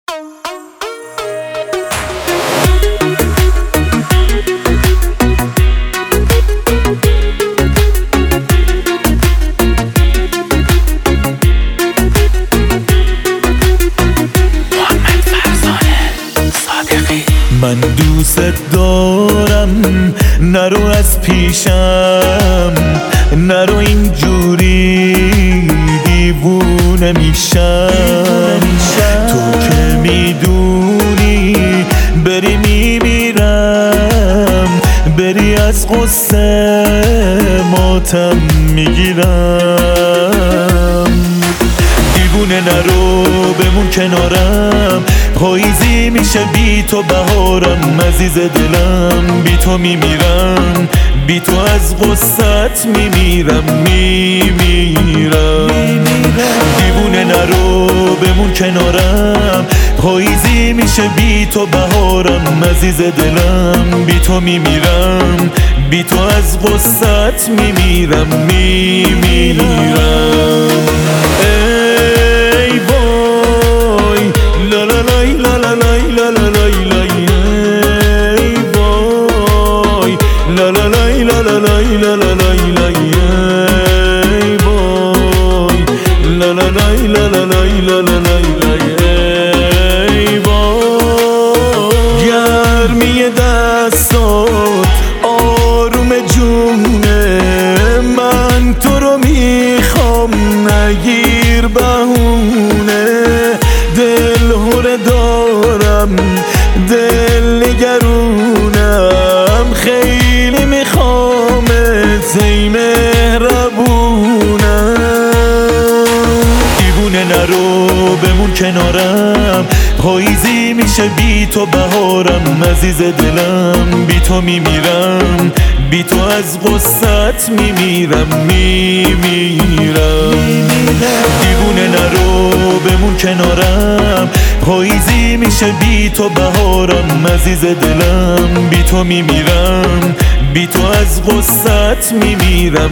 من دوست دارم، نرو از پیشم، نرو اینجوری دیوونه میشم. تو که میدونی بری میمیرم، بری از غصه ماتم میگیرم. دیوونه نرو بمون کنارم، پاییزی میشه بی تو بهارم. عزیز دلم بی تو میمیرم، بی تو از غصت میمیرم. دیوونه نرو بمون کنارم، پاییزی میشه بی تو بهارم. عزیز دلم بی تو میمیرم، بی تو از غصت میمیرم. ای وای لا لا لای لا لا لای لا لا لای لای. ای وای لا لا لای لا لا لای لا لا لای لای. ای وای لا لا لای لا لا لای لا لا لای لای. ای وای گرمی دستات آروم جونه، من تو رو میخوام نگیر بهونه. دل هره دارم، دل نگرونم، خیلی میخوامت ای مهربونم. دیوونه نرو بمون کنارم، پاییزی میشه بی تو بهارم. عزیز دلم بی تو میمیرم، بی تو از غصت میمیرم. دیوونه نرو بمون کنارم، پاییزی میشه بی تو بهارم. عزیز دلم بی تو میمیرم، بی تو از غصت میمیرم.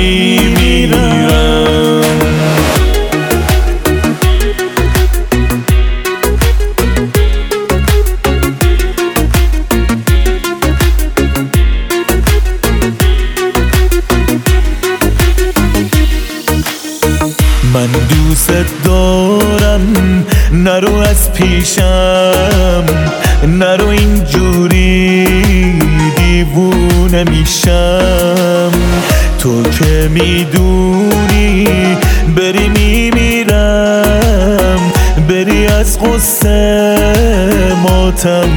من دوست دارم، نرو از پیشم، نرو اینجوری دیوونه میشم. تو که میدونی بری میمیرم، بری از غصه ماتم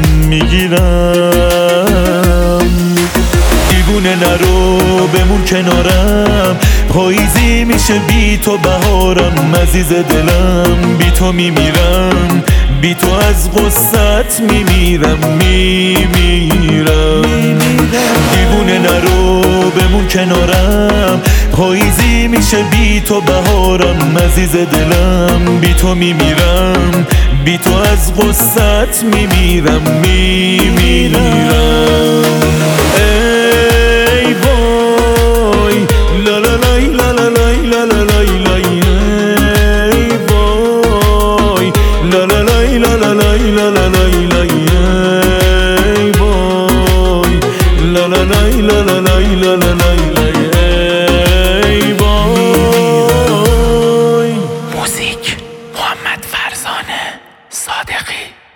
میگیرم. دیوونه نرو بمون کنارم، پاییزی میشه بی تو بهارم. عزیز دلم بی تو میمیرم، بی تو از غصت میمیرم. دیوونه نرو بمون کنارم، پاییزی میشه بی تو بهارم. عزیز دلم بی تو میمیرم، بی تو از غصت میمیرم. ای وای لا لا لای لا لا لای لا لا لای لای. ای وای لا لا لای لا لا لای لا لا لای لای. ای وای لا لا لای لا لا لای لا لا لای لای. ای وای. موزیک محمد فرزانه صادقی.